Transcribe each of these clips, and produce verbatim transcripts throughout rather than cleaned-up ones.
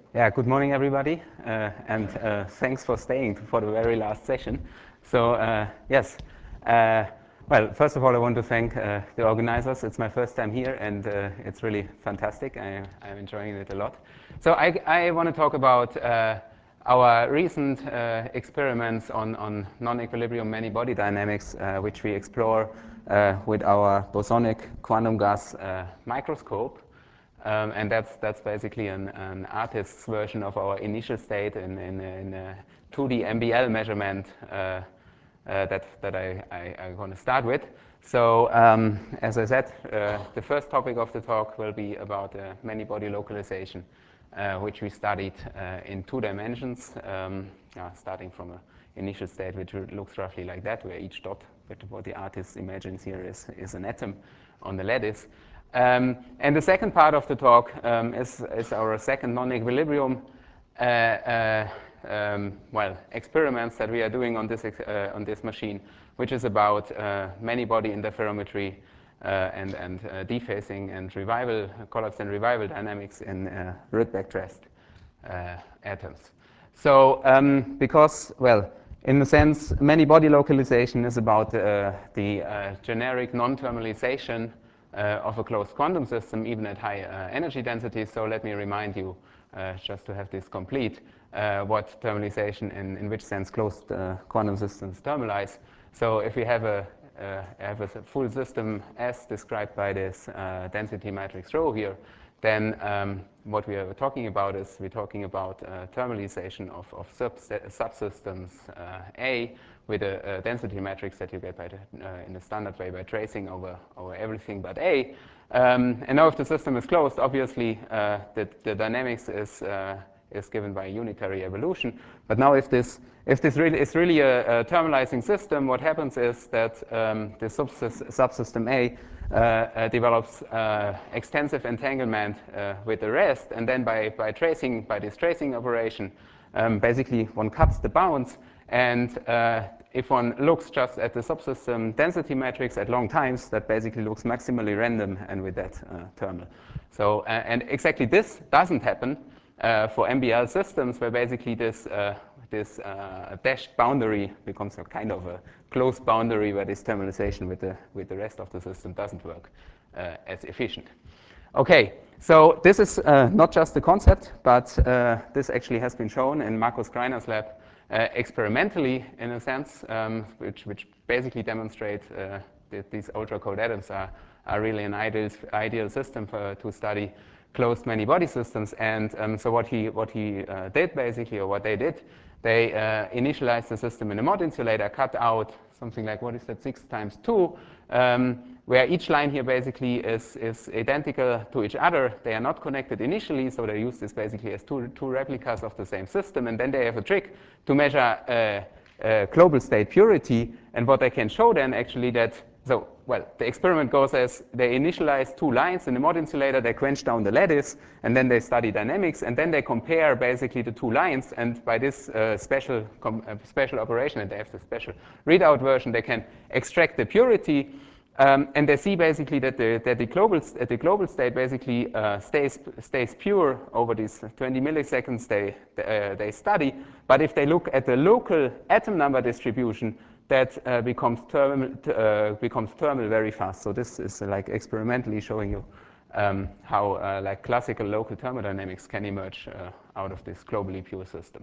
Yeah, good morning, everybody, uh, and uh, thanks for staying for the very last session. So, uh, yes, uh, well, first of all, I want to thank uh, the organizers. It's my first time here, and uh, it's really fantastic. I, I'm enjoying it a lot. So, I, I want to talk about uh, our recent uh, experiments on, on non-equilibrium many-body dynamics, uh, which we explore uh, with our bosonic quantum gas uh, microscope. Um, and that's, that's basically an, an artist's version of our initial state in, in, in a two D M B L measurement uh, uh, that, that I, I, I want to start with. So um, as I said, uh, the first topic of the talk will be about uh, many-body localization, uh, which we studied uh, in two dimensions, um, uh, starting from an initial state which looks roughly like that, where each dot, what the artist imagines here, is, is an atom on the lattice. Um, and the second part of the talk um, is, is our second non-equilibrium uh, uh, um, well, experiments that we are doing on this, uh, on this machine, which is about uh, many-body interferometry uh, and, and uh, dephasing and revival, collapse and revival dynamics in uh, Rydberg dressed uh, atoms. So um, because, well, in a sense, many-body localization is about uh, the uh, generic non-thermalization Uh, of a closed quantum system, even at high uh, energy densities. So let me remind you, uh, just to have this complete, uh, what thermalization, in, in which sense closed uh, quantum systems thermalize. So if we have a, uh, have a full system S described by this uh, density matrix rho here, then um, what we are talking about is we're talking about uh, thermalization of, of subsystems uh, A with a, a density matrix that you get by the, uh, in the standard way by tracing over, over everything but A. Um, and now if the system is closed, obviously uh, the, the dynamics is, uh, is given by unitary evolution. But now if this, if this really is really a, a thermalizing system, what happens is that um, the subsystem A Uh, uh, develops uh, extensive entanglement uh, with the rest, and then by, by tracing, by this tracing operation, um, basically one cuts the bounds, and uh, if one looks just at the subsystem density matrix at long times, that basically looks maximally random and with that uh, thermal. So, uh, and exactly this doesn't happen uh, for M B L systems, where basically this uh, this uh, dashed boundary becomes a kind of a closed boundary where this thermalization with the, with the rest of the system doesn't work uh, as efficient. Okay, so this is uh, not just a concept, but uh, this actually has been shown in Markus Greiner's lab uh, experimentally, in a sense, um, which, which basically demonstrate uh, that these ultra-cold atoms are, are really an ideal, ideal system for, to study closed many-body systems. And um, so what he, what he uh, did, basically, or what they did, they uh, initialized the system in a Mott insulator, cut out something like, what is that, six times two, um, where each line here basically is, is identical to each other. They are not connected initially, so they use this basically as two, two replicas of the same system. And then they have a trick to measure uh, uh, global state purity. And what they can show then actually that, so, well, the experiment goes as they initialize two lines in the Mott insulator, they quench down the lattice, and then they study dynamics, and then they compare basically the two lines, and by this uh, special, uh, special operation, and they have the special readout version, they can extract the purity, um, and they see basically that the, that the, global, uh, the global state basically uh, stays, stays pure over these twenty milliseconds they, uh, they study, but if they look at the local atom number distribution, that uh, becomes, thermal, uh, becomes thermal very fast. So this is uh, like experimentally showing you um, how uh, like classical local thermodynamics can emerge uh, out of this globally pure system.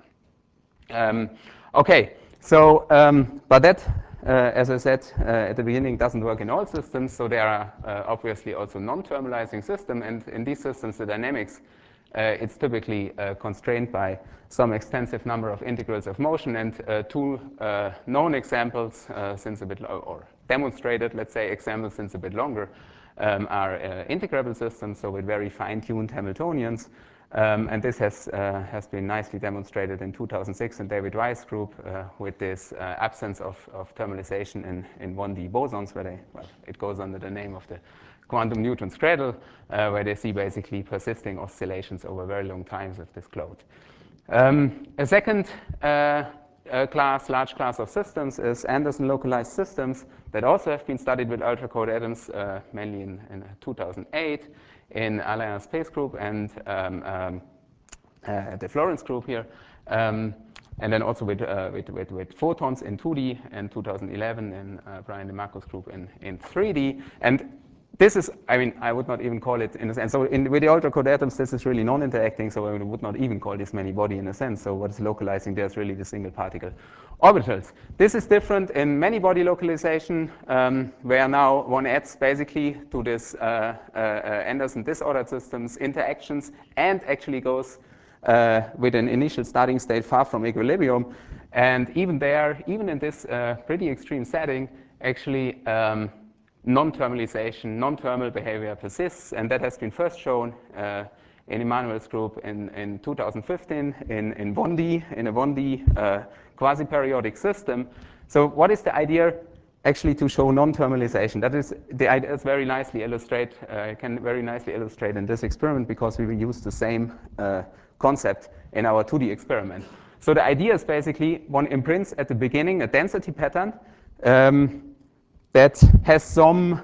Um, okay, so um, but that, uh, as I said uh, at the beginning, doesn't work in all systems. So there are uh, obviously also non-thermalizing systems, and in these systems, the dynamics Uh, it's typically uh, constrained by some extensive number of integrals of motion, and uh, two uh, known examples uh, since a bit, or demonstrated, let's say, examples since a bit longer um, are uh, integrable systems, so with very fine-tuned Hamiltonians. Um, and this has, uh, has been nicely demonstrated in two thousand six in David Weiss' group uh, with this uh, absence of, of thermalization in, in one D bosons, where they, well, it goes under the name of the quantum Newton's cradle, uh, where they see basically persisting oscillations over very long times of this cloud. Um, a second uh, uh, class, large class of systems is Anderson localized systems that also have been studied with ultra-cold atoms, uh, mainly in, in two thousand eight in Alain Space Group and um, um, uh, the Florence group here. Um, and then also with, uh, with, with, with photons in two D and two thousand eleven in uh, Brian DeMarco's group in, in three D. And this is, I mean, I would not even call it in a sense. So in, with the ultra-cold atoms, this is really non-interacting, so I would not even call this many-body in a sense. So what is localizing there is really the single particle orbitals. This is different in many-body localization, um, where now one adds basically to this uh, uh, uh, Anderson disordered systems interactions and actually goes uh, with an initial starting state far from equilibrium. And even there, even in this uh, pretty extreme setting, actually um, non-thermalization, non-thermal behavior persists, and that has been first shown uh, in Emmanuel's group in, in two thousand fifteen in, in one D, in a one D uh, quasi-periodic system. So what is the idea? Actually to show non-thermalization. That is, the idea is very nicely illustrate, uh, can very nicely illustrate in this experiment because we will use the same uh, concept in our two D experiment. So the idea is basically one imprints at the beginning a density pattern um, that has some,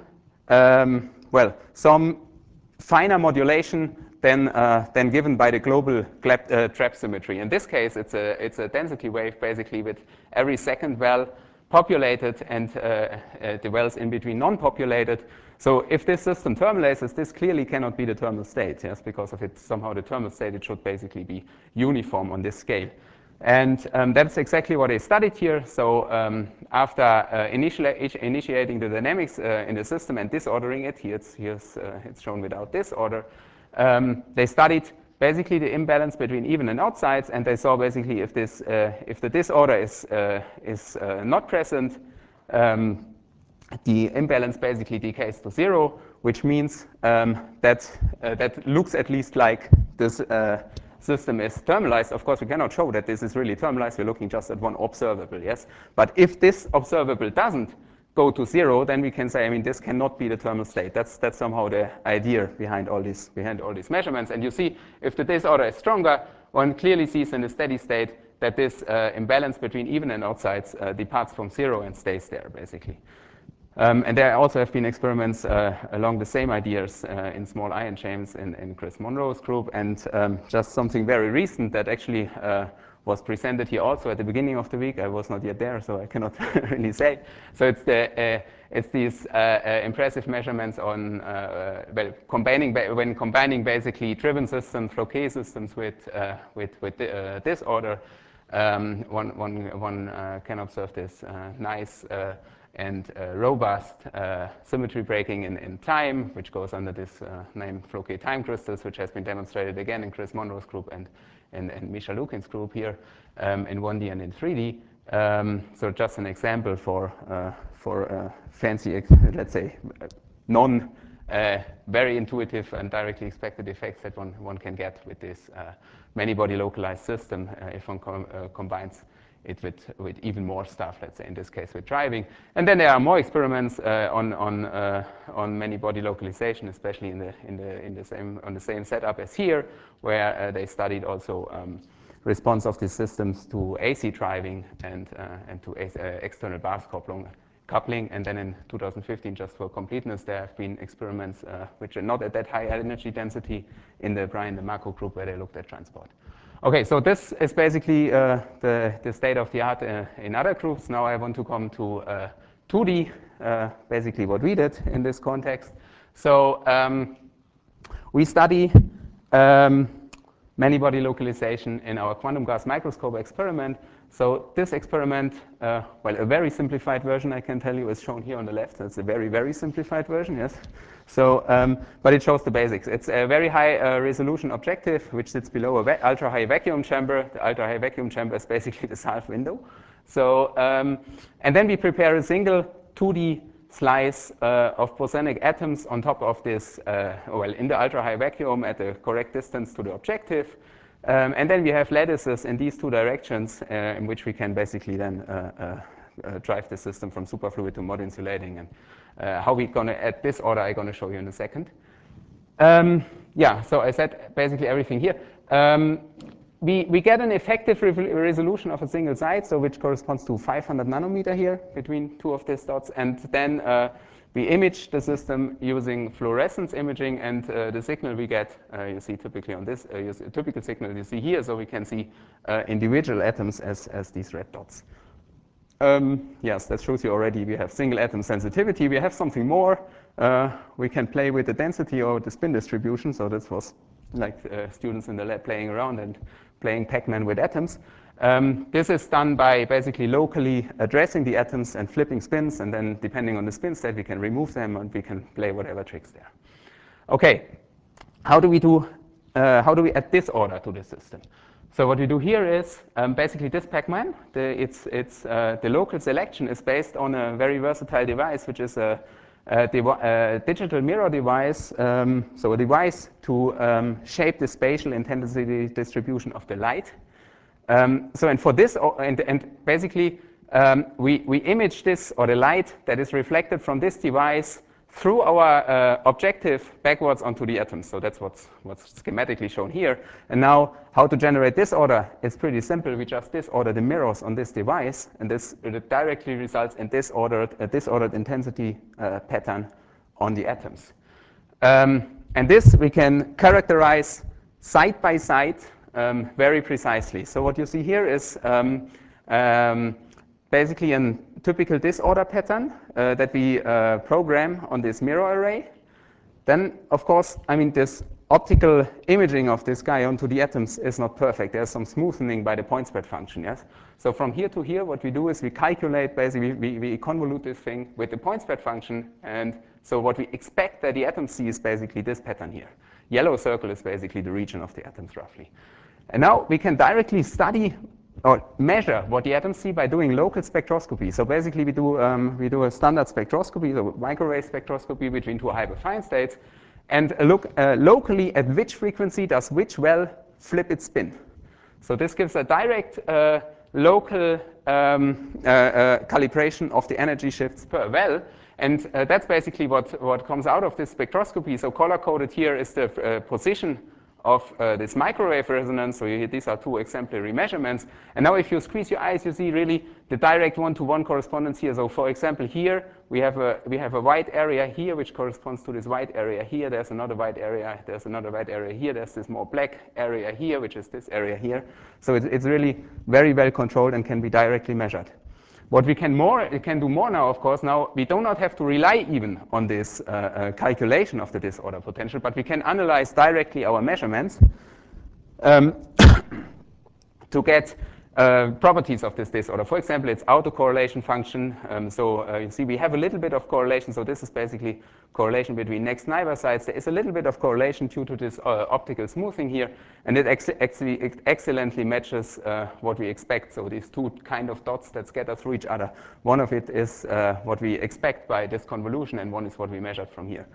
um, well, some finer modulation than, uh, than given by the global clap, uh, trap symmetry. In this case, it's a, it's a density wave basically with every second well populated and uh, uh, the wells in between non-populated. So if this system thermalizes, this clearly cannot be the thermal state, yes, because if it's somehow the thermal state, it should basically be uniform on this scale. And um, that's exactly what I studied here. So um, after uh, initiali initiating the dynamics uh, in the system and disordering it, here it's, here's, uh, it's shown without disorder, um, they studied basically the imbalance between even and outsides, and they saw basically if, this, uh, if the disorder is, uh, is uh, not present, um, the imbalance basically decays to zero, which means um, that, uh, that looks at least like this uh, system is thermalized. Of course, we cannot show that this is really thermalized. We're looking just at one observable, yes? But if this observable doesn't go to zero, then we can say, I mean, this cannot be the thermal state. That's, that's somehow the idea behind all, these, behind all these measurements. And you see, if the disorder is stronger, one clearly sees in the steady state that this uh, imbalance between even and outsides uh, departs from zero and stays there, basically. Um, and there also have been experiments uh, along the same ideas uh, in small ion chains in, in Chris Monroe's group, and um, just something very recent that actually uh, was presented here also at the beginning of the week. I was not yet there, so I cannot really say. So it's, the, uh, it's these uh, uh, impressive measurements on uh, well, combining when combining basically driven systems, Floquet systems with, uh, with, with uh, disorder. Um, one one, one uh, can observe this uh, nice uh, and uh, robust uh, symmetry breaking in, in time, which goes under this uh, name Floquet time crystals, which has been demonstrated again in Chris Monroe's group and, and, and Misha Lukin's group here um, in one D and in three D. Um, so just an example for, uh, for uh, fancy, let's say, non uh, very intuitive and directly expected effects that one, one can get with this uh, many-body localized system uh, if one com uh, combines it with, with even more stuff, let's say in this case with driving. And then there are more experiments uh, on, on, uh, on many-body localization, especially in the, in, the, in the same, on the same setup as here, where uh, they studied also um, response of these systems to A C driving and, uh, and to uh, external Barth coupling. coupling. And then in two thousand fifteen, just for completeness, there have been experiments uh, which are not at that high energy density in the Brian DeMarco group where they looked at transport. Okay, so this is basically uh, the, the state of the art uh, in other groups. Now I want to come to uh, two D, uh, basically what we did in this context. So um, we study um, many-body localization in our quantum gas microscope experiment. So this experiment, uh, well, a very simplified version, I can tell you, is shown here on the left. It's a very, very simplified version, yes. So, um, but it shows the basics. It's a very high uh, resolution objective, which sits below a ultra-high vacuum chamber. The ultra-high vacuum chamber is basically the Salve window. So, um, and then we prepare a single two D slice uh, of bosonic atoms on top of this, uh, well, in the ultra-high vacuum at the correct distance to the objective. Um, and then we have lattices in these two directions uh, in which we can basically then uh, uh, uh, drive the system from superfluid to mod insulating. And uh, how we're going to add this order, I'm going to show you in a second. Um, yeah, so I said basically everything here. Um, we, we get an effective re resolution of a single side, so which corresponds to five hundred nanometer here between two of these dots. And then uh, we image the system using fluorescence imaging, and uh, the signal we get, uh, you see typically on this, uh, you see, typical signal you see here, so we can see uh, individual atoms as, as these red dots. Um, yes, that shows you already we have single atom sensitivity. We have something more. Uh, we can play with the density or the spin distribution, so this was like uh, students in the lab playing around and playing Pac-Man with atoms. Um, this is done by basically locally addressing the atoms and flipping spins, and then depending on the spin state, we can remove them and we can play whatever tricks there. Okay, how do we do? Uh, how do we add disorder to the system? So what we do here is um, basically this Pac-Man. The, it's, it's, uh, the local selection is based on a very versatile device, which is a, a, a digital mirror device. Um, so a device to um, shape the spatial intensity distribution of the light. Um, so and for this, and, and basically um, we, we image this, or the light that is reflected from this device through our uh, objective backwards onto the atoms. So that's what's, what's schematically shown here. And now how to generate disorder is pretty simple. We just disorder the mirrors on this device, and this it directly results in disordered, a disordered intensity uh, pattern on the atoms. Um, and this we can characterize side by side um, very precisely. So what you see here is um, um, basically a typical disorder pattern uh, that we uh, program on this mirror array. Then, of course, I mean, this optical imaging of this guy onto the atoms is not perfect. There's some smoothing by the point spread function, yes? So from here to here, what we do is we calculate, basically, we, we convolute this thing with the point spread function. And so what we expect that the atom see is basically this pattern here. Yellow circle is basically the region of the atoms, roughly. And now we can directly study or measure what the atoms see by doing local spectroscopy. So basically, we do, um, we do a standard spectroscopy, so microwave spectroscopy between two hyperfine states, and look uh, locally at which frequency does which well flip its spin. So this gives a direct uh, local um, uh, uh, calibration of the energy shifts per well. And uh, that's basically what, what comes out of this spectroscopy. So color-coded here is the uh, position of uh, this microwave resonance. So you, these are two exemplary measurements. And now if you squeeze your eyes, you see really the direct one-to-one correspondence here. So for example, here we have, a, we have a white area here, which corresponds to this white area here. There's another white area. There's another white area here. There's this more black area here, which is this area here. So it, it's really very well controlled and can be directly measured. What we can, more, we can do more now, of course, now we do not have to rely even on this uh, uh, calculation of the disorder potential, but we can analyze directly our measurements um, to get uh, properties of this disorder. For example, it's autocorrelation function. Um, so uh, you see we have a little bit of correlation. So this is basically correlation between next neighbor sites. There is a little bit of correlation due to this uh, optical smoothing here, and it ex actually ex excellently matches uh, what we expect. So these two kind of dots that scatter through each other, one of it is uh, what we expect by this convolution, and one is what we measured from here.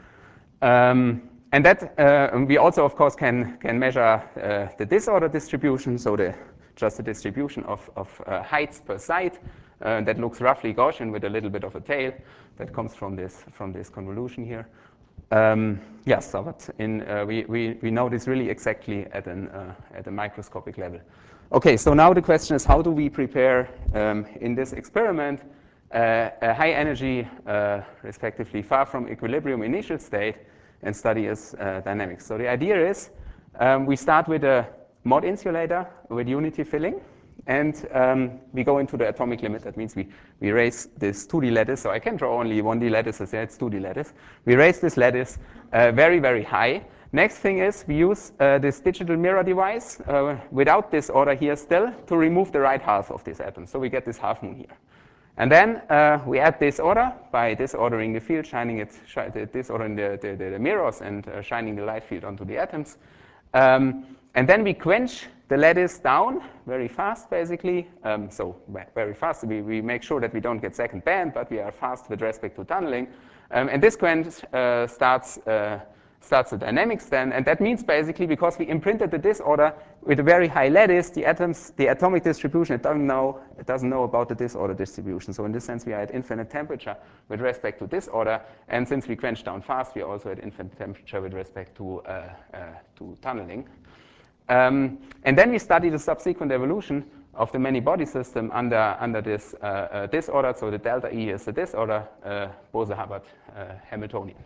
Um, and that uh, we also, of course, can can measure uh, the disorder distribution. So the just the distribution of, of uh, heights per site uh, that looks roughly Gaussian with a little bit of a tail that comes from this from this convolution here. Um, yes, so but in, uh, we, we, we know this really exactly at, an, uh, at a microscopic level. Okay, so now the question is, how do we prepare um, in this experiment uh, a high energy, uh, respectively far from equilibrium initial state, and study its uh, dynamics? So the idea is um, we start with a mod insulator with unity filling, and um, we go into the atomic limit. That means we, we raise this two D lattice. So I can draw only one D lattices. Yeah, it's two D lattice. We raise this lattice uh, very, very high. Next thing is we use uh, this digital mirror device uh, without this order here still to remove the right half of this atom. So we get this half moon here. And then uh, we add disorder by disordering the field, shining it, sh disordering the, the, the mirrors, and uh, shining the light field onto the atoms. Um, and then we quench the lattice down very fast, basically. Um, so very fast. We, we make sure that we don't get second band, but we are fast with respect to tunneling. Um, and this quench uh, starts, uh, starts the dynamics then. And that means basically because we imprinted the disorder with a very high lattice, the atoms, the atomic distribution, it doesn't know, it doesn't know about the disorder distribution. So in this sense, we are at infinite temperature with respect to disorder. And since we quench down fast, we are also at infinite temperature with respect to, uh, uh, to tunneling. Um, and then we study the subsequent evolution of the many-body system under, under this uh, uh, disorder. So the delta E is the disorder, uh, Bose-Hubbard uh, Hamiltonian.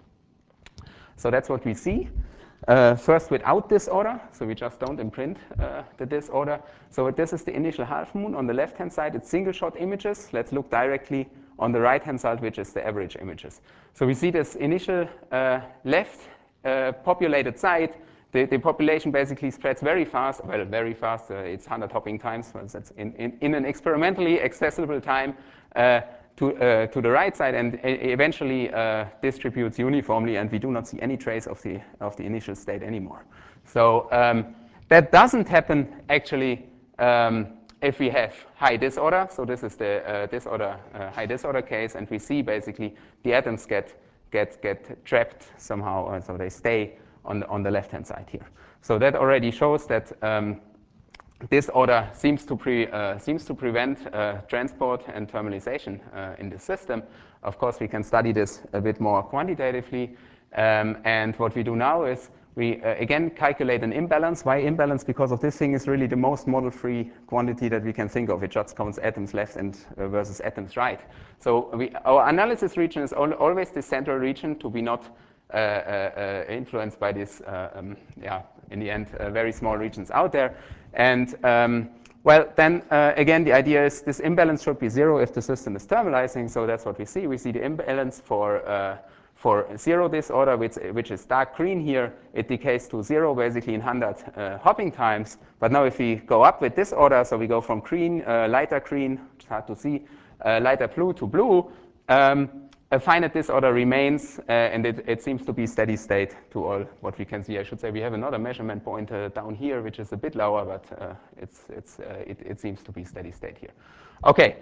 So that's what we see. Uh, first without disorder, so we just don't imprint uh, the disorder. So this is the initial half moon. On the left-hand side, it's single-shot images. Let's look directly on the right-hand side, which is the average images. So we see this initial uh, left uh, populated site. The, the population basically spreads very fast, well, very fast. Uh, it's one hundred hopping times. So that's in, in, in an experimentally accessible time. Uh, To, uh, to the right side, and eventually uh, distributes uniformly, and we do not see any trace of the, of the initial state anymore. So um, that doesn't happen actually um, if we have high disorder. So this is the uh, disorder, uh, high disorder case, and we see basically the atoms get, get, get trapped somehow, uh, so they stay on the, on the left-hand side here. So that already shows that um, disorder seems to, pre, uh, seems to prevent uh, transport and thermalization uh, in the system. Of course, we can study this a bit more quantitatively. Um, and what we do now is we, uh, again, calculate an imbalance. Why imbalance? Because of this thing is really the most model-free quantity that we can think of. It just counts atoms left and uh, versus atoms right. So we, our analysis region is al always the central region to be not uh, uh, uh, influenced by this, uh, um, yeah, in the end, uh, very small regions out there. And um, well, then uh, again, the idea is this imbalance should be zero if the system is thermalizing. So that's what we see. We see the imbalance for uh, for zero disorder, which which is dark green here. It decays to zero basically in one hundred uh, hopping times. But now if we go up with disorder, so we go from green, uh, lighter green, it's hard to see, uh, lighter blue to blue. Um, A finite disorder remains, uh, and it, it seems to be steady state to all what we can see. I should say we have another measurement point uh, down here, which is a bit lower, but uh, it's, it's, uh, it, it seems to be steady state here. Okay,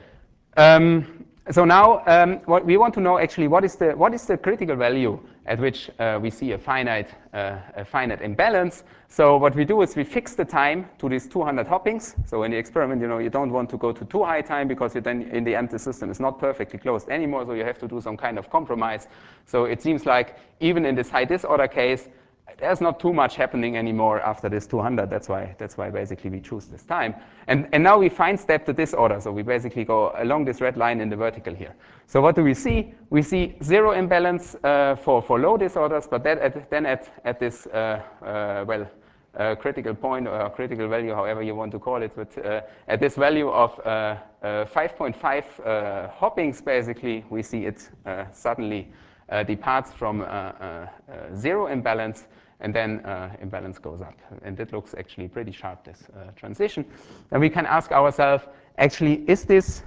um, so now um, what we want to know actually what is the, what is the critical value at which uh, we see a finite, uh, a finite imbalance. So what we do is we fix the time to these two hundred hoppings. So in the experiment, you know, you don't want to go to too high time because you then in the end the system is not perfectly closed anymore, so you have to do some kind of compromise. So it seems like even in this high disorder case, there's not too much happening anymore after this two hundred. That's why, that's why basically we choose this time. And, and now we fine step the disorder. So we basically go along this red line in the vertical here. So what do we see? We see zero imbalance uh, for, for low disorders, but that at, then at, at this, uh, uh, well, uh, critical point or critical value, however you want to call it, but uh, at this value of uh, uh, five point five uh, hoppings, basically, we see it uh, suddenly uh, departs from uh, uh, uh, zero imbalance, and then uh, imbalance goes up. And it looks actually pretty sharp, this uh, transition. And we can ask ourselves, actually, is this,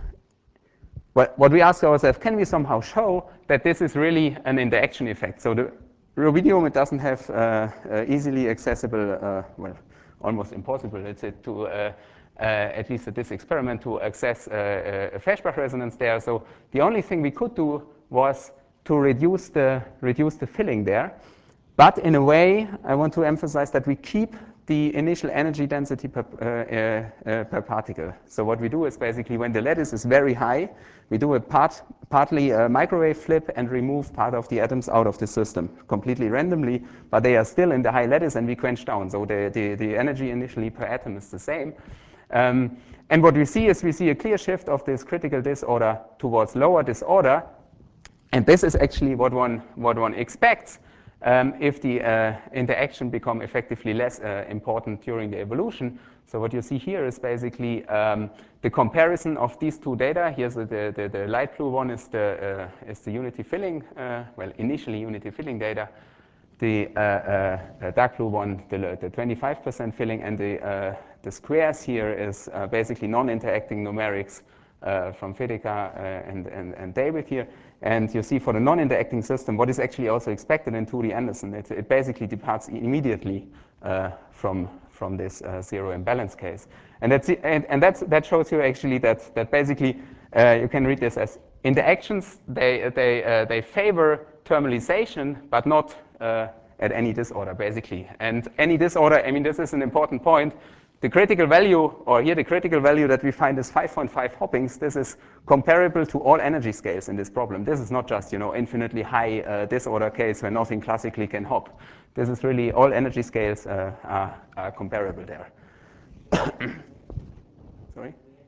what, what we ask ourselves, can we somehow show that this is really an interaction effect? So the rubidium, it doesn't have uh, uh, easily accessible, uh, well, almost impossible, it's it to, uh, uh, at least at this experiment, to access uh, a Feshbach resonance there. So the only thing we could do was to reduce the, reduce the filling there. But in a way, I want to emphasize that we keep the initial energy density per, uh, uh, uh, per particle. So what we do is basically when the lattice is very high, we do a part, partly a microwave flip and remove part of the atoms out of the system completely randomly, but they are still in the high lattice and we quench down. So the, the, the energy initially per atom is the same. Um, and what we see is we see a clear shift of this critical disorder towards lower disorder. And this is actually what one, what one expects um, if the uh, interaction become effectively less uh, important during the evolution. So what you see here is basically um, the comparison of these two data. Here's the, the, the light blue one is the, uh, is the unity filling, uh, well, initially unity filling data. The uh, uh, dark blue one, the, the twenty-five percent filling, and the, uh, the squares here is uh, basically non-interacting numerics uh, from Fedeka uh, and, and, and David here. And you see for the non-interacting system, what is actually also expected in two D Anderson, it, it basically departs immediately uh, from, from this uh, zero imbalance case. And, that's, and, and that's, that shows you actually that, that basically uh, you can read this as interactions, they, they, uh, they favor thermalization, but not uh, at any disorder, basically. And any disorder, I mean, this is an important point. The critical value, or here the critical value that we find is five point five hoppings. This is comparable to all energy scales in this problem. This is not just, you know, infinitely high uh, disorder case where nothing classically can hop. This is really all energy scales uh, are, are comparable there. Sorry?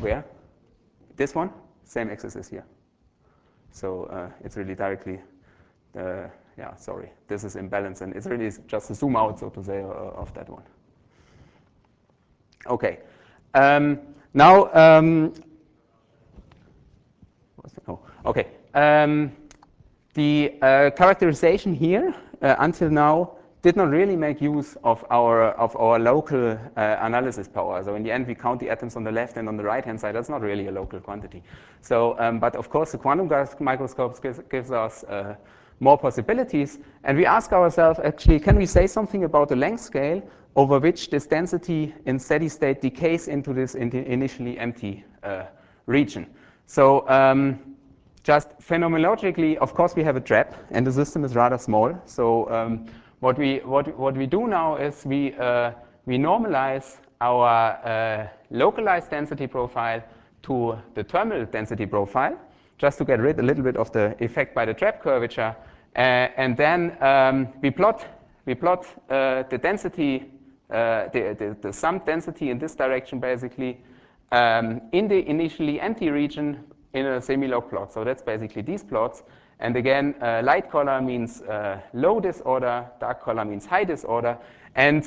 where? This one, same axis as here. So uh, it's really directly, uh, yeah, sorry, this is imbalance, and it's really just a zoom out, so to say, uh, of that one. Okay. Um, now, um, oh, okay. Um, the uh, characterization here uh, until now did not really make use of our of our local uh, analysis power. So in the end, we count the atoms on the left and on the right hand side. That's not really a local quantity. So, um, but of course, the quantum microscopes gives, gives us uh, more possibilities, and we ask ourselves, actually, can we say something about the length scale over which this density in steady state decays into this in initially empty uh, region? So. Um, Just phenomenologically, of course, we have a trap, and the system is rather small. So um, what we what what we do now is we uh, we normalize our uh, localized density profile to the terminal density profile, just to get rid a little bit of the effect by the trap curvature, uh, and then um, we plot we plot uh, the density, uh, the, the the sum density in this direction, basically, um, in the initially empty region in a semi-log plot. So that's basically these plots. And again, uh, light color means uh, low disorder, dark color means high disorder. And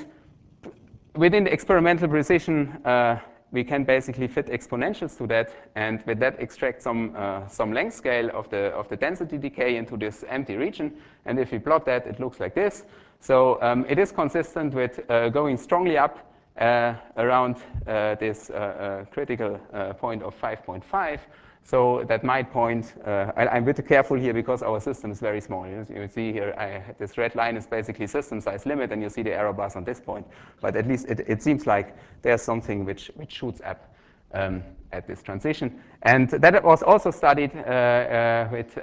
within the experimental precision, uh, we can basically fit exponentials to that, and with that extract some uh, some length scale of the of the density decay into this empty region. And if we plot that, it looks like this. So um, it is consistent with uh, going strongly up uh, around uh, this uh, uh, critical uh, point of five point five. So that might point, uh, I, I'm a bit careful here because our system is very small. You, you see here, I, this red line is basically system size limit, and you see the error bars on this point. But at least it, it seems like there's something which, which shoots up um, at this transition. And that was also studied uh, uh, with uh,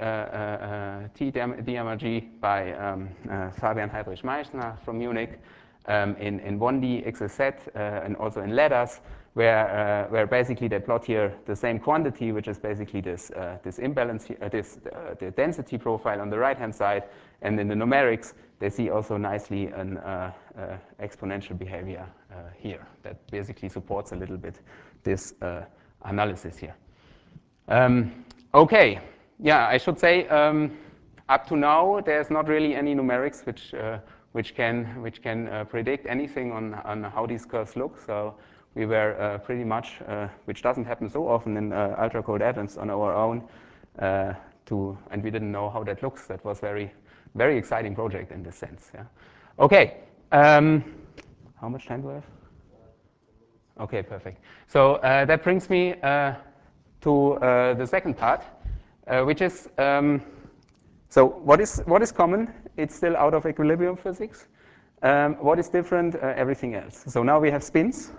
uh, T D M R G by um, uh, Fabian Heidrich-Meichner from Munich um, in, in one D X S Z uh, and also in ladders, where uh, where basically they plot here the same quantity, which is basically this uh, this imbalance, uh, this uh, the density profile on the right hand side, and in the numerics they see also nicely an uh, uh, exponential behavior uh, here that basically supports a little bit this uh, analysis here. Um, okay, yeah, I should say um, up to now there's not really any numerics which uh, which can which can uh, predict anything on on how these curves look. So we were uh, pretty much, uh, which doesn't happen so often in uh, ultra cold atoms, on our own, uh, to, and we didn't know how that looks. That was very, very exciting project in this sense. Yeah. Okay. Um, how much time do I have? Okay, perfect. So uh, that brings me uh, to uh, the second part, uh, which is um, so what is what is common? It's still out of equilibrium physics. Um, what is different? Uh, everything else. So now we have spins.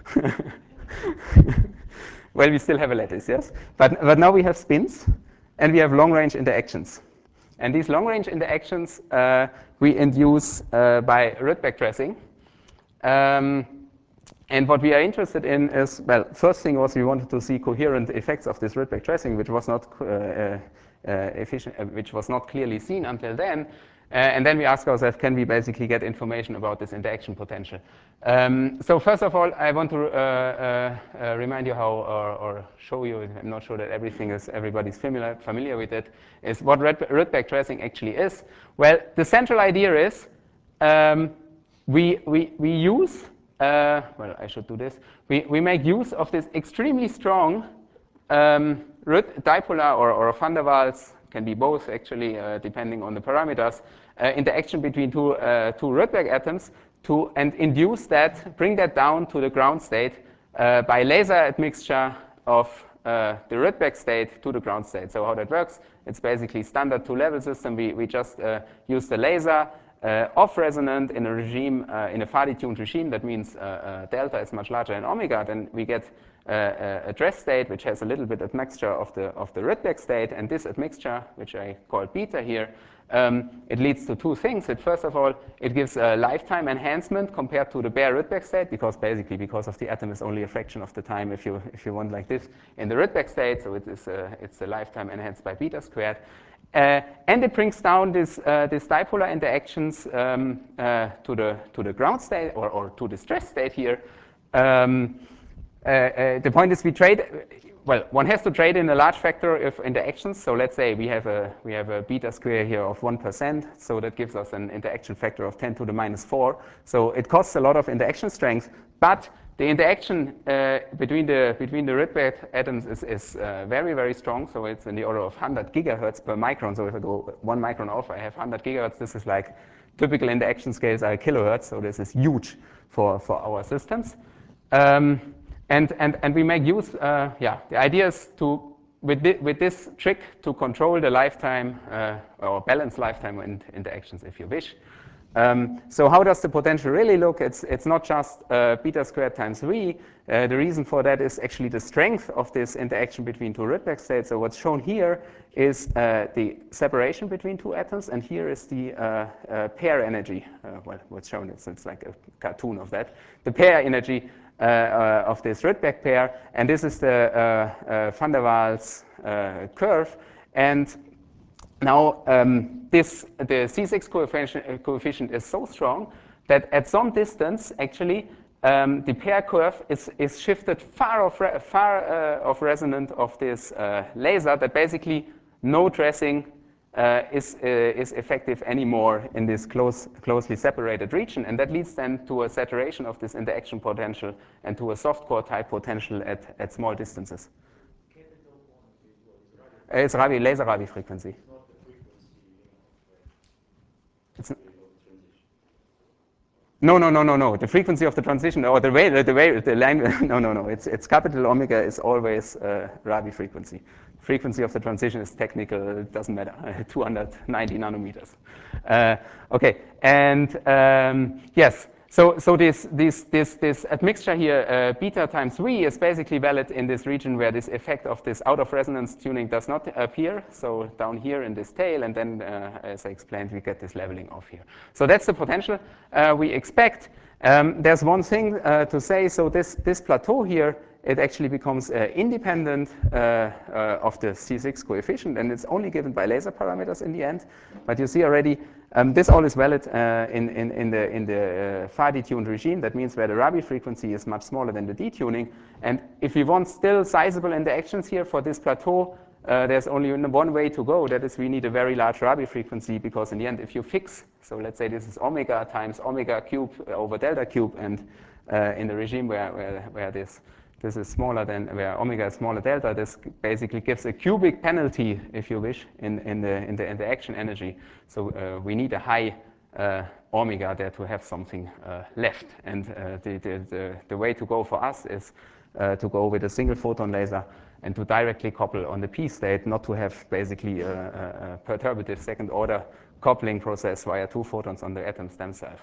Well, we still have a lattice, yes? But, but now we have spins, and we have long-range interactions. And these long-range interactions uh, we induce uh, by Rydberg tracing. Um, and what we are interested in is, well, first thing was we wanted to see coherent effects of this Rydberg tracing, which was not uh, uh, efficient, uh, which was not clearly seen until then. Uh, and then we ask ourselves, can we basically get information about this interaction potential? Um, so first of all, I want to uh, uh, uh, remind you how, or, or show you, I'm not sure that everything is, everybody's familiar, familiar with it, is what Rydberg tracing actually is. Well, the central idea is um, we, we, we use, uh, well, I should do this, we, we make use of this extremely strong um, dipolar or, or van der Waals, can be both actually, uh, depending on the parameters, uh, interaction between two, uh, two Rydberg atoms to, and induce that, bring that down to the ground state uh, by laser admixture of uh, the Rydberg state to the ground state. So how that works, it's basically standard two-level system. We, we just uh, use the laser uh, off-resonant in a regime, uh, in a Faraday-tuned regime. That means uh, uh, delta is much larger than omega. Then we get Uh, a dress state which has a little bit of mixture of the of the Rydberg state, and this admixture, which I call beta here, um, it leads to two things. It first of all, it gives a lifetime enhancement compared to the bare Rydberg state, because basically because of the atom is only a fraction of the time if you if you want like this in the Rydberg state, so it is a, it's a lifetime enhanced by beta squared. Uh, and it brings down this uh, this dipolar interactions um, uh, to the to the ground state or or to the stress state here. Um, uh, uh, the point is we trade, well, one has to trade in a large factor of interactions. So let's say we have a, we have a beta square here of one percent. So that gives us an interaction factor of ten to the minus four. So it costs a lot of interaction strength, but the interaction uh, between the between the Rydberg atoms is, is uh, very, very strong. So it's in the order of one hundred gigahertz per micron. So if I go one micron off, I have one hundred gigahertz. This is like typical interaction scales are kilohertz. So this is huge for, for our systems. Um, and, and, and we make use, uh, yeah, the idea is to, with, thi with this trick, to control the lifetime uh, or balance lifetime in interactions if you wish. Um, so how does the potential really look? It's, it's not just uh, beta squared times V. Uh, the reason for that is actually the strength of this interaction between two Rydberg states. So what's shown here is uh, the separation between two atoms, and here is the uh, uh, pair energy. Uh, well, what's shown is it's like a cartoon of that. The pair energy uh, uh, of this Rydberg pair, and this is the uh, uh, van der Waals uh, curve. And now, um, this, the C six coefficient, coefficient is so strong that at some distance, actually, um, the pair curve is, is shifted far of, re far, uh, of resonant of this uh, laser, that basically no dressing uh, is, uh, is effective anymore in this close, closely separated region. And that leads then to a saturation of this interaction potential and to a soft core type potential at, at small distances. It's Rabi, laser Rabi frequency. It's no, no, no, no, no. The frequency of the transition, or the way, the way, the line. No, no, no. It's it's capital omega is always uh, Rabi frequency. Frequency of the transition is technical. It doesn't matter. two hundred ninety nanometers. Uh, okay, and um, yes. So, so this, this, this, this admixture here, uh, beta times V, is basically valid in this region where this effect of this out of resonance tuning does not appear. So down here in this tail, and then, uh, as I explained, we get this leveling off here. So that's the potential uh, we expect. Um, there's one thing uh, to say. So this, this plateau here, it actually becomes uh, independent uh, uh, of the C six coefficient, and it's only given by laser parameters in the end. But you see already, um, this all is valid uh, in, in, in the, in the uh, far detuned regime. That means where the Rabi frequency is much smaller than the detuning. And if we want still sizable interactions here for this plateau, uh, there's only one way to go. That is, we need a very large Rabi frequency, because in the end, if you fix, so let's say this is omega times omega cube over delta cube, and uh, in the regime where, where, where this This is smaller than, where omega is smaller delta, this basically gives a cubic penalty, if you wish, in, in, the, in the interaction energy. So uh, we need a high uh, omega there to have something uh, left. And uh, the, the, the, the way to go for us is uh, to go with a single photon laser and to directly couple on the p state, not to have basically a, a, a perturbative second order coupling process via two photons on the atoms themselves.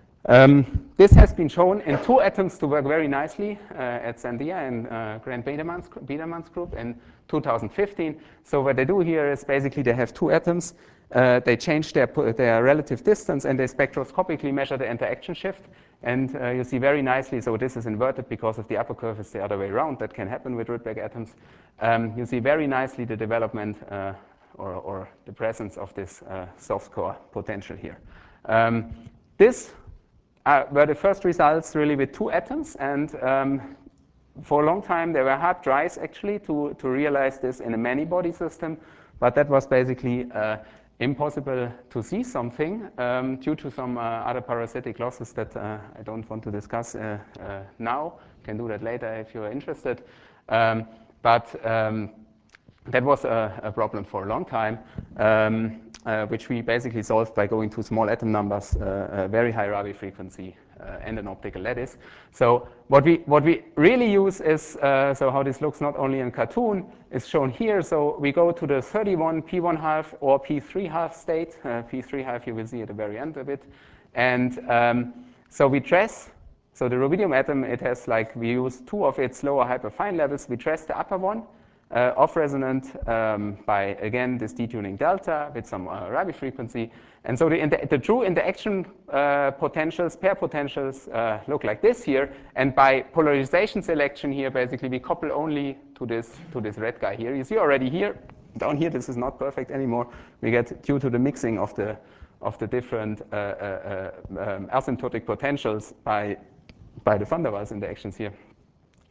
Um, this has been shown in two atoms to work very nicely uh, at Sandia and uh, Grant Biedermann's, Biedermann's group in two thousand fifteen. So what they do here is basically they have two atoms. Uh, they change their, their relative distance, and they spectroscopically measure the interaction shift. And uh, you see very nicely, so this is inverted because of the upper curve is the other way around. That can happen with Rydberg atoms. Um, you see very nicely the development uh, or, or the presence of this uh, soft core potential here. Um, this Uh, were the first results really with two atoms, and um, for a long time there were hard tries actually to, to realize this in a many-body system, but that was basically uh, impossible to see something um, due to some uh, other parasitic losses that uh, I don't want to discuss uh, uh, now. Can do that later if you're interested. Um, but um, that was a, a problem for a long time, um, uh, which we basically solved by going to small atom numbers, uh, a very high Rabi frequency, uh, and an optical lattice. So what we what we really use is, uh, so how this looks not only in cartoon is shown here. So we go to the thirty-one p one half or p three half state. Uh, p three half you will see at the very end of it. And um, so we dress. So the rubidium atom, it has like, we use two of its lower hyperfine levels. We dress the upper one. Uh, off resonant um, by, again, this detuning delta with some uh, Rabi frequency. And so the, the true interaction uh, potentials, pair potentials, uh, look like this here. And by polarization selection here, basically, we couple only to this, to this red guy here. You see already here, down here, this is not perfect anymore. We get, due to the mixing of the, of the different uh, uh, um, asymptotic potentials by, by the van der Waals interactions here,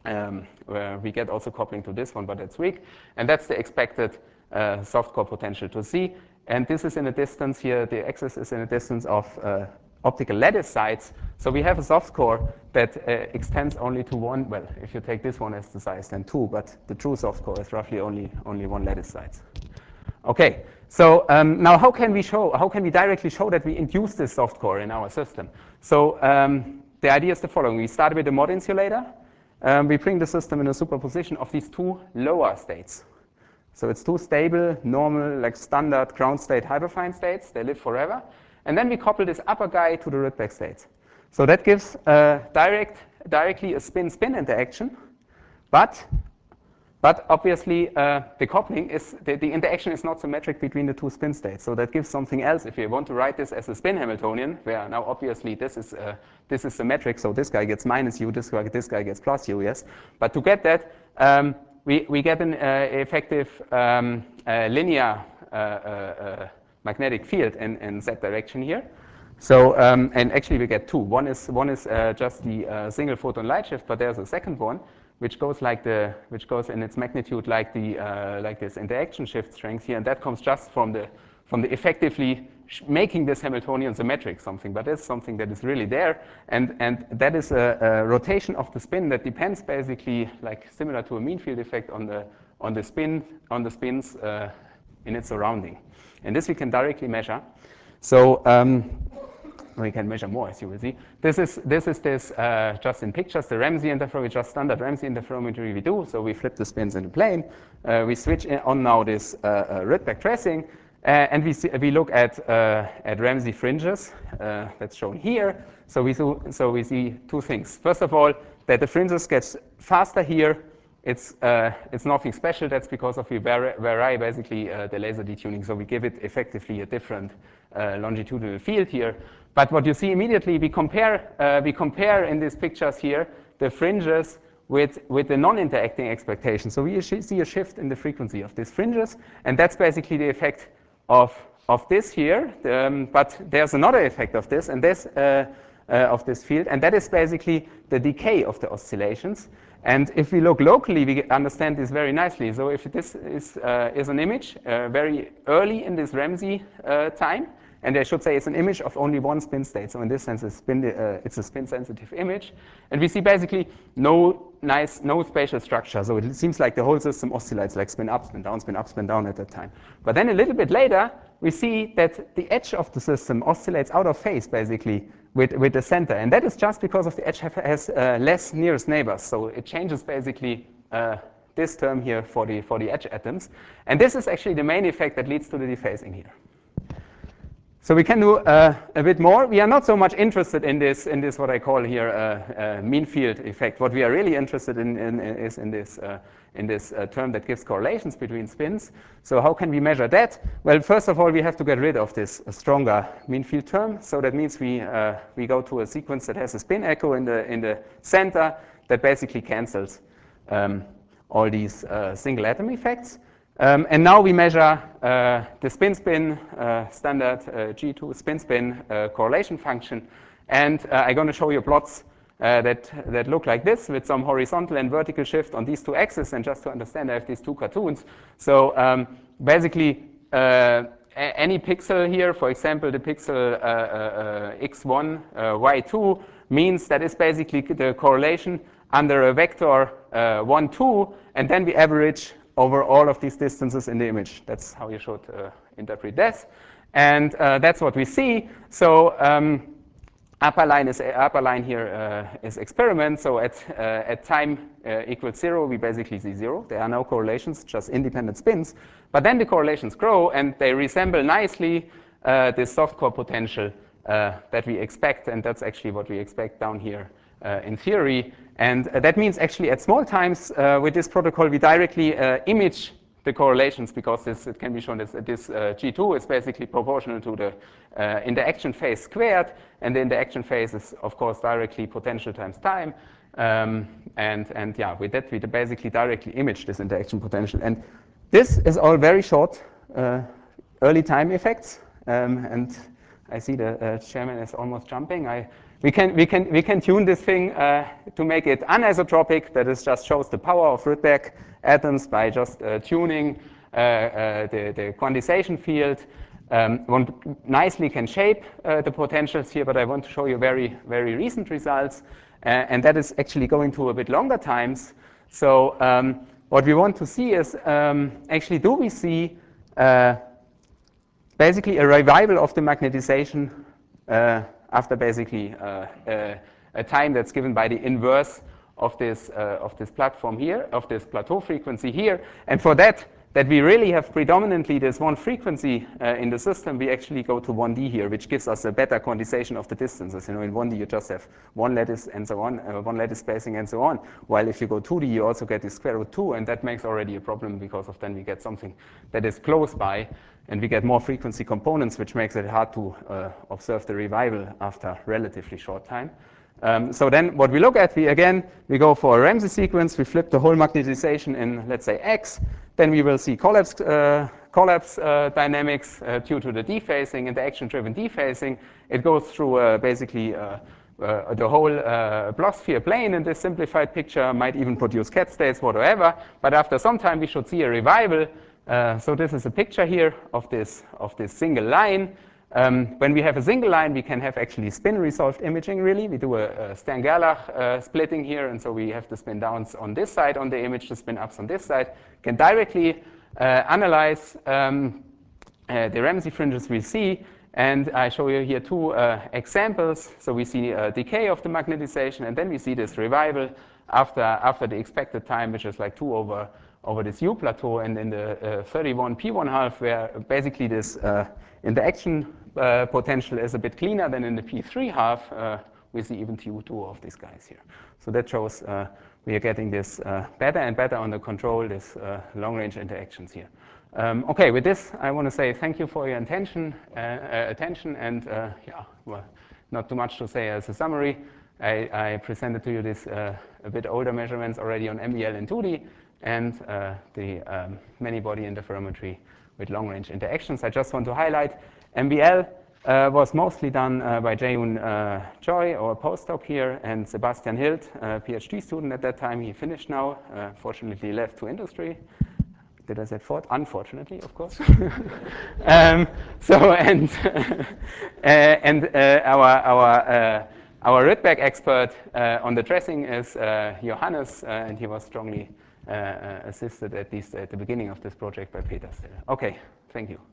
Um, where we get also coupling to this one, but that's weak. And that's the expected uh, soft core potential to see. And this is in a distance here, the axis is in a distance of uh, optical lattice sites. So we have a soft core that uh, extends only to one, well, if you take this one as the size, then two, but the true soft core is roughly only, only one lattice size. Okay, so um, now how can we show, how can we directly show that we induce this soft core in our system? So um, the idea is the following. We start with a Mott insulator. Um, we bring the system in a superposition of these two lower states. So it's two stable, normal, like standard ground state hyperfine states. They live forever. And then we couple this upper guy to the Rydberg states. So that gives uh, direct, directly a spin-spin interaction. But But obviously, uh, the coupling is, the, the interaction is not symmetric between the two spin states. So that gives something else. If you want to write this as a spin Hamiltonian, where now obviously this is, uh, this is symmetric, so this guy gets minus u, this guy, this guy gets plus u, yes? But to get that, um, we, we get an uh, effective um, uh, linear uh, uh, uh, magnetic field in, in z direction here. So, um, and actually we get two. One is, one is uh, just the uh, single photon light shift, but there's a second one, which goes like the, which goes in its magnitude like the, uh, like this interaction shift strength here, and that comes just from the, from the effectively making this Hamiltonian symmetric something, but it's something that is really there, and, and that is a, a rotation of the spin that depends basically, like similar to a mean field effect on the, on the spin, on the spins uh, in its surrounding. And this we can directly measure. So, um, we can measure more, as you will see. This is this, is this uh, just in pictures, the Ramsey interferometry, just standard Ramsey interferometry we do. So we flip the spins in the plane. Uh, we switch on now this uh, uh, Rydberg tracing, uh, and we, see, we look at, uh, at Ramsey fringes. Uh, that's shown here. So we, so, so we see two things. First of all, that the fringes get faster here. It's, uh, it's nothing special. That's because of we vary, vary basically uh, the laser detuning. So we give it effectively a different uh, longitudinal field here. But what you see immediately, we compare, uh, we compare in these pictures here the fringes with, with the non-interacting expectation. So we see a shift in the frequency of these fringes. And that's basically the effect of, of this here. Um, but there's another effect of this, and this, uh, uh, of this field. And that is basically the decay of the oscillations. And if we look locally, we understand this very nicely. So if this is, uh, is an image uh, very early in this Ramsey uh, time, and I should say it's an image of only one spin state. So in this sense, it's, spin, uh, it's a spin-sensitive image. And we see basically no nice, no spatial structure. So it seems like the whole system oscillates like spin up, spin down, spin up, spin down at that time. But then a little bit later, we see that the edge of the system oscillates out of phase, basically, with, with the center. And that is just because of the edge have, has uh, less nearest neighbors. So it changes basically uh, this term here for the, for the edge atoms. And this is actually the main effect that leads to the dephasing here. So we can do uh, a bit more. We are not so much interested in this, in this what I call here uh, uh, mean field effect. What we are really interested in, in is in this, uh, in this uh, term that gives correlations between spins. So how can we measure that? Well, first of all, we have to get rid of this stronger mean field term. So that means we, uh, we go to a sequence that has a spin echo in the, in the center that basically cancels um, all these uh, single atom effects. Um, and now we measure uh, the spin-spin uh, standard uh, G two spin-spin uh, correlation function. And uh, I'm going to show you plots uh, that, that look like this with some horizontal and vertical shift on these two axes. And just to understand, I have these two cartoons. So um, basically, uh, any pixel here, for example, the pixel uh, uh, x one, uh, y two, means that is basically the correlation under a vector uh, one, two, and then we average over all of these distances in the image. That's how you should uh, interpret this. And uh, that's what we see. So um, upper line is upper line here uh, is experiment. So at, uh, at time uh, equals zero, we basically see zero. There are no correlations, just independent spins. But then the correlations grow, and they resemble nicely uh, this soft core potential uh, that we expect. And that's actually what we expect down here uh, in theory. And uh, that means actually at small times uh, with this protocol, we directly uh, image the correlations, because this, it can be shown that this uh, G two is basically proportional to the uh, interaction phase squared. And the interaction phase is, of course, directly potential times time. Um, and, and yeah, with that, we basically directly image this interaction potential. And this is all very short uh, early time effects. Um, and I see the uh, chairman is almost jumping. I we can, we can, we can tune this thing uh, to make it anisotropic. That is just shows the power of Rydberg atoms by just uh, tuning uh, uh, the, the quantization field. Um, one nicely can shape uh, the potentials here, but I want to show you very, very recent results. Uh, and that is actually going to a bit longer times. So um, what we want to see is um, actually, do we see uh, basically a revival of the magnetization uh, after basically uh, uh, a time that's given by the inverse of this, uh, of this platform here, of this plateau frequency here. And for that, that we really have predominantly this one frequency uh, in the system, we actually go to one D here, which gives us a better quantization of the distances. You know, in one D you just have one lattice and so on, uh, one lattice spacing and so on. While if you go two D, you also get the square root two, and that makes already a problem because of then we get something that is close by, and we get more frequency components, which makes it hard to uh, observe the revival after relatively short time. Um, so then what we look at, we again, we go for a Ramsey sequence, we flip the whole magnetization in, let's say, X, then we will see collapse, uh, collapse uh, dynamics uh, due to the dephasing, interaction-driven dephasing. It goes through uh, basically uh, uh, the whole uh, Bloch-sphere plane in this simplified picture, might even produce cat states, whatever, but after some time we should see a revival. Uh, so this is a picture here of this, of this single line. Um, when we have a single line, we can have actually spin-resolved imaging, really. We do a, a Stern-Gerlach uh, splitting here, and so we have the spin downs on this side on the image, the spin ups on this side. Can directly uh, analyze um, uh, the Ramsey fringes we see, and I show you here two uh, examples. So we see a decay of the magnetization, and then we see this revival after, after the expected time, which is like two over over this U plateau, and in the uh, thirty-one P one half, where basically this uh, interaction uh, potential is a bit cleaner than in the P three half, uh, we see even T two of these guys here. So that shows uh, we are getting this uh, better and better under control, this uh, long-range interactions here. Um, okay, with this, I want to say thank you for your attention, uh, uh, attention and uh, yeah, well, not too much to say as a summary. I, I presented to you this uh, a bit older measurements already on M B L and two D, and uh, the um, many-body interferometry with long-range interactions. I just want to highlight M B L uh, was mostly done uh, by Jae-Yoon uh, Choi, our postdoc here, and Sebastian Hild, a PhD student at that time. He finished now. Uh, fortunately, left to industry. Did I say for? Unfortunately, of course. um, so and uh, and uh, our our uh, our Rydberg expert uh, on the dressing is uh, Johannes, uh, and he was strongly uh, uh, assisted at least at the beginning of this project by Peter Still. Okay, thank you.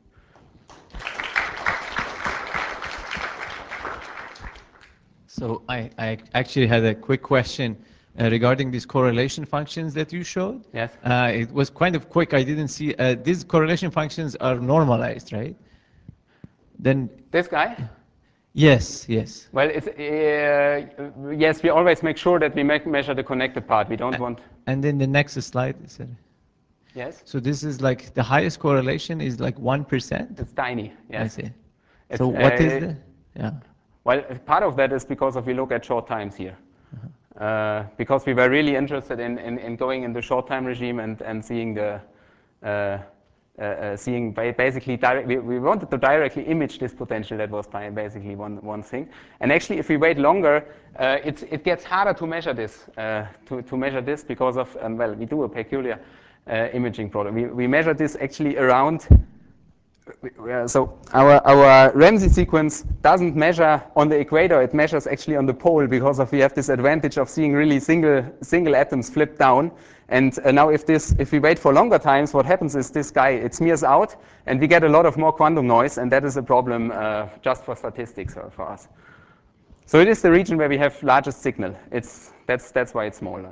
So I, I actually had a quick question uh, regarding these correlation functions that you showed. Yes. Uh, it was kind of quick. I didn't see uh, these correlation functions are normalized, right? Then this guy. Yes, yes. Well, it's, uh, yes, we always make sure that we make measure the connected part. We don't A want. And then the next slide is it? Yes. So this is like the highest correlation is like one percent. It's tiny. Yes. I see. It's, So what is uh, the? Yeah. Well, part of that is because of we look at short times here. Uh-huh. uh, because we were really interested in, in, in going in the short time regime and, and seeing the uh, uh, uh, seeing basically direct, we, we wanted to directly image this potential. That was basically one, one thing. And actually, if we wait longer, uh, it, it gets harder to measure this, uh, to, to measure this because of, um, well, we do a peculiar uh, imaging problem. We, we measure this actually around. So our, our Ramsey sequence doesn't measure on the equator, it measures actually on the pole because of we have this advantage of seeing really single, single atoms flip down. And uh, now if, this, if we wait for longer times, what happens is this guy, it smears out and we get a lot of more quantum noise, and that is a problem uh, just for statistics uh, for us. So it is the region where we have largest signal. It's, that's, that's why it's smaller.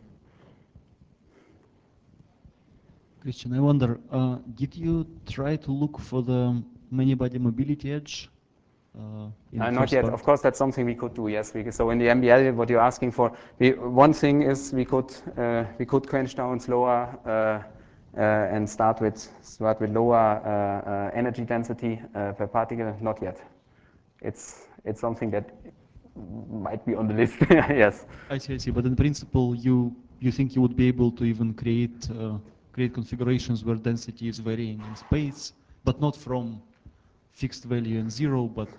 Christian, I wonder, uh, did you try to look for the many-body mobility edge? Uh, in uh, the not yet. part? Of course, that's something we could do. Yes. We, so in the M B L, what you're asking for, we, one thing is we could uh, we could quench down slower uh, uh, and start with start with lower uh, uh, energy density uh, per particle. Not yet. It's it's something that might be on the list. Yes. I see. I see. But in principle, you you think you would be able to even create uh, create configurations where density is varying in space, but not from fixed value and zero, but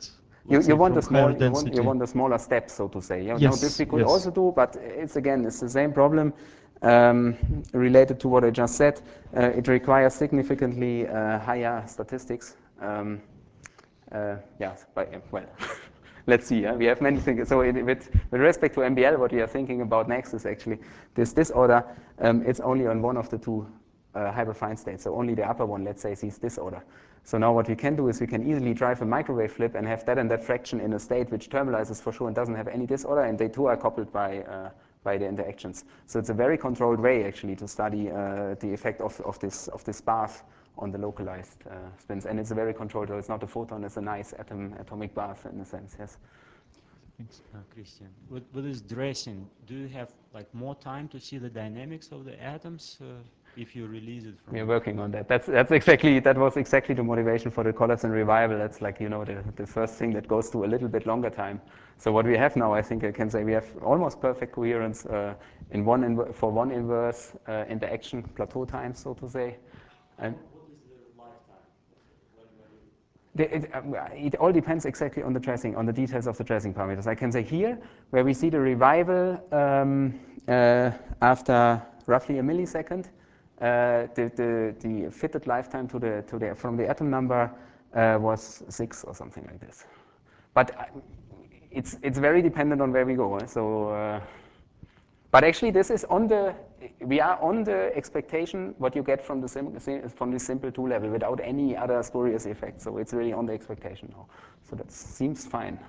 You, let's you say want from a small, higher you want, you density. want a smaller step, so to say. You know, Yes, this we could yes. also do, but it's again, it's the same problem um, related to what I just said. Uh, it requires significantly uh, higher statistics. Um, uh, yeah, but, well, let's see. Yeah? We have many things. So it, with, with respect to M B L, what we are thinking about next is actually this disorder. Um, it's only on one of the two uh, hyperfine states. So only the upper one, let's say, sees disorder. So now what we can do is we can easily drive a microwave flip and have that and that fraction in a state which thermalizes for sure and doesn't have any disorder, and they too are coupled by, uh, by the interactions. So it's a very controlled way actually to study uh, the effect of, of, this, of this bath on the localized uh, spins. And it's a very controlled, so it's not a photon, it's a nice atom, atomic bath in a sense, yes. Thanks. Uh, Christian, with, with this dressing, do you have like more time to see the dynamics of the atoms uh, if you release it from? We're working on that. That's that's exactly that was exactly the motivation for the Collatz revival. That's like you know the, the first thing that goes to a little bit longer time. So what we have now, I think I can say we have almost perfect coherence uh, in one inver- for one inverse uh, interaction plateau time, so to say. And What is the lifetime? When, when you The- It, um, it all depends exactly on the dressing, on the details of the dressing parameters. I can say here, where we see the revival um, uh, after roughly a millisecond, uh, the, the, the fitted lifetime to the, to the, from the atom number uh, was six or something like this. But uh, it's, it's very dependent on where we go. eh? So. Uh, But actually, this is on the, we are on the expectation what you get from the sim, from the simple two level without any other spurious effects. So it's really on the expectation now. So that seems fine.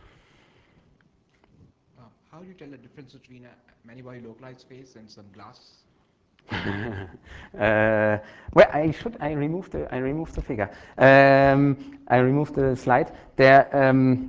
Uh, how do you tell the difference between a many-body localized phase and some glass? uh, well, I should, I removed the, I removed the figure. Um, I removed the slide. There, um,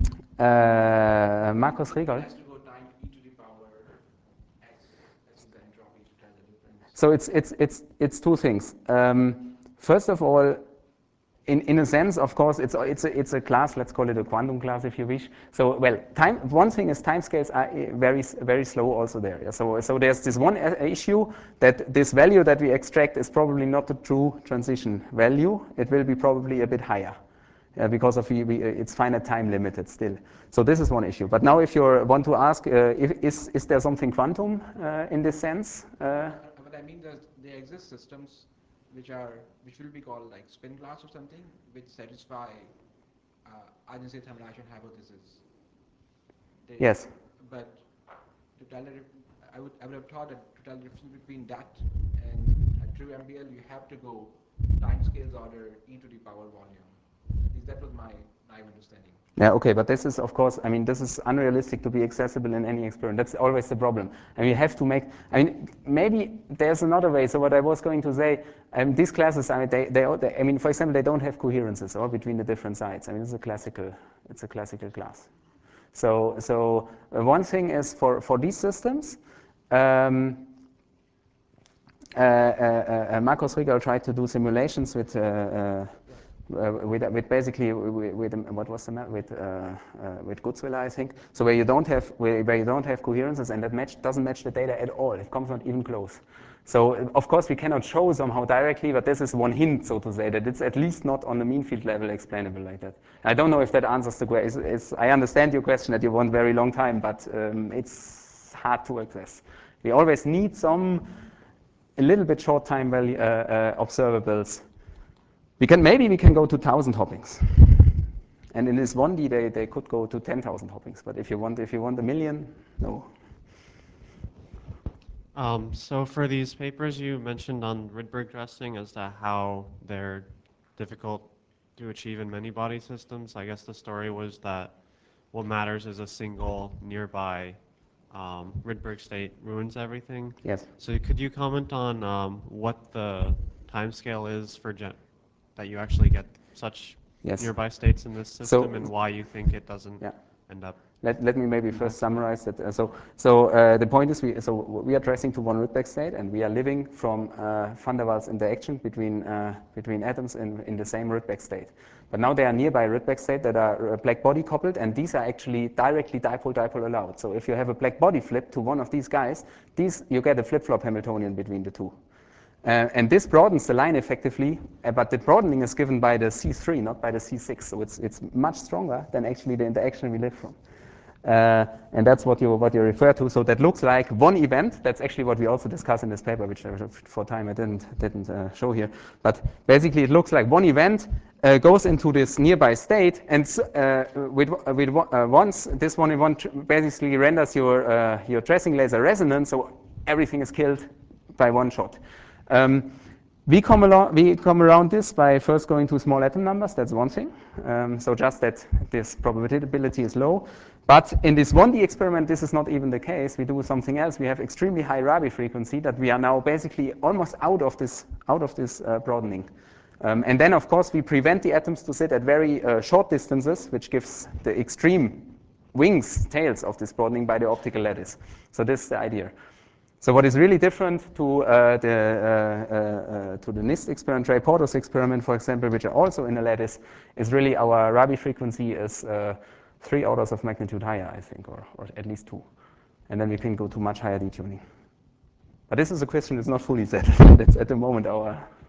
uh, Markus Regol. It has to go time e to the power x, s is the entropy to tell the difference. So it's, it's, it's, it's two things. Um, first of all, in, in a sense, of course, it's, it's, a, it's a class, let's call it a quantum class if you wish. So, well, time, one thing is timescales are uh, very, very slow also there. Yeah? So, so there's this one issue that this value that we extract is probably not the true transition value. It will be probably a bit higher. Uh, because of we, we, it's finite time limited still. So this is one issue. But now if you want to ask, uh, if, is, is there something quantum uh, in this sense? Uh, Uh, But I mean, there's, there exist systems which are which will be called like spin glass or something, which satisfy uh, Eisenstein thermalization hypothesis. They, yes. But to tell the, dif- I would I would have thought that to tell the difference between that and a true M B L, you have to go timescales order e to the power volume. At least that was my naive understanding. Yeah, okay, but this is, of course, I mean, this is unrealistic to be accessible in any experiment. That's always the problem. And you have to make, I mean, maybe there's another way. So what I was going to say, um, these classes, I mean, they, they, they, I mean, for example, they don't have coherences or between the different sides. I mean, it's a classical, it's a classical class. So, so uh, one thing is for, for these systems, um, uh, uh, uh, Markus Regol tried to do simulations with uh, uh, uh, with, with basically with, with um, what was the matter with uh, uh, with Gutzwiller, I think. So where you don't have where, where you don't have coherences and that match doesn't match the data at all. It comes not even close. So uh, of course we cannot show somehow directly, but this is one hint, so to say, that it's at least not on the mean field level explainable like that. I don't know if that answers the question. I understand your question that you want very long time, but um, it's hard to access. We always need some a little bit short time value uh, uh, observables. We can maybe we can go to one thousand hoppings, and in this one D they, they could go to ten thousand hoppings. But if you want if you want a million, no. Um, so for these papers you mentioned on Rydberg dressing as to how they're difficult to achieve in many body systems, I guess the story was that what matters is a single nearby um, Rydberg state ruins everything. Yes. So could you comment on um, what the timescale is for gen that you actually get such Yes. nearby states in this system, So- and why you think it doesn't Yeah. end up? Let, let me maybe first summarize that. Uh, so so uh, the point is, we so we are dressing to one Rydberg state, and we are living from uh, van der Waals interaction between uh, between atoms in, in the same Rydberg state. But now they are nearby Rydberg state that are uh, black body coupled, and these are actually directly dipole-dipole allowed. So if you have a black body flip to one of these guys, these you get a flip-flop Hamiltonian between the two. Uh, and this broadens the line effectively, uh, but the broadening is given by the C three, not by the C six. So it's, it's much stronger than actually the interaction we live from. Uh, and that's what you what you refer to. So that looks like one event. That's actually what we also discuss in this paper, which uh, for time I didn't didn't uh, show here. But basically, it looks like one event uh, goes into this nearby state, and uh, with, with uh, once this one event basically renders your uh, your tracing laser resonant, so everything is killed by one shot. Um, we come along, we come around this by first going to small atom numbers. That's one thing. Um, so just that this probability is low. But in this one D experiment, this is not even the case. We do something else. We have extremely high Rabi frequency that we are now basically almost out of this out of this uh, broadening. Um, and then, of course, we prevent the atoms to sit at very uh, short distances, which gives the extreme wings, tails of this broadening by the optical lattice. So this is the idea. So what is really different to uh, the uh, uh, uh, to the NIST experiment, Trey-Porter's experiment, for example, which are also in a lattice, is really our Rabi frequency is uh, three orders of magnitude higher, I think, or, or at least two. And then we can go to much higher detuning. But this is a question that's not fully settled. That's at the moment our